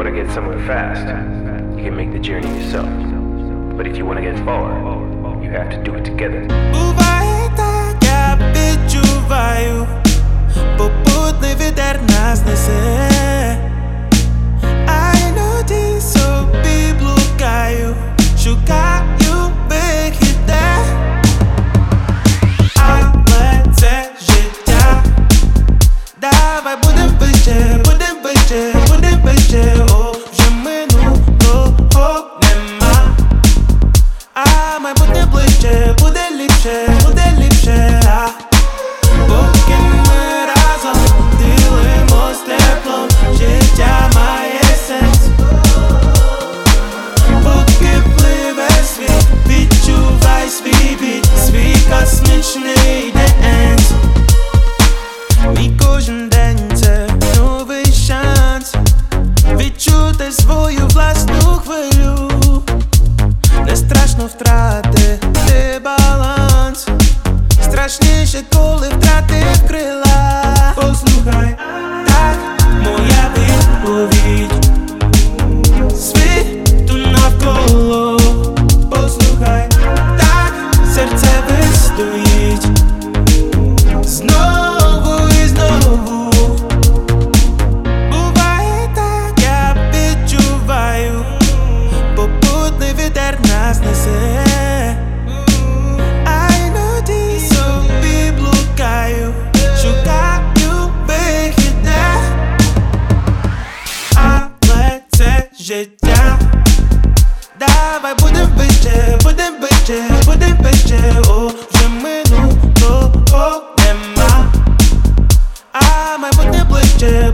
want to get somewhere fast, you can make the journey yourself. But if you want to get far, you have to do it together. Буває так, я відчуваю, попутний вітер нас несе, а іноді собі блукаю, шукаю вихід, де. Але це життя. Давай будем вище, будем вище, будем вище. О, вже минулого нема, а майбутнє ближче, буде ліпше, буде ліпше. Поки ми разом ділимось теплом, життя має сенс. Поки пливе світ, відчувай свій біт, свій космічний денс. Мій кожен день це новий шанс відчути свою власну хвилю. Не страшно втратити баланс, страшніше, коли втратив крила. Послухай, так, моя відповідь світу навколо. Послухай, так, серце вистоїть знову і знову. Буває так, я відчуваю, попутний вітер нас несе, а іноді собі блукаю, шукаю вихід, де. Але це життя. Давай будем вище, будем вище, будем вище. О, вже минулого нема, а майбутнє ближче,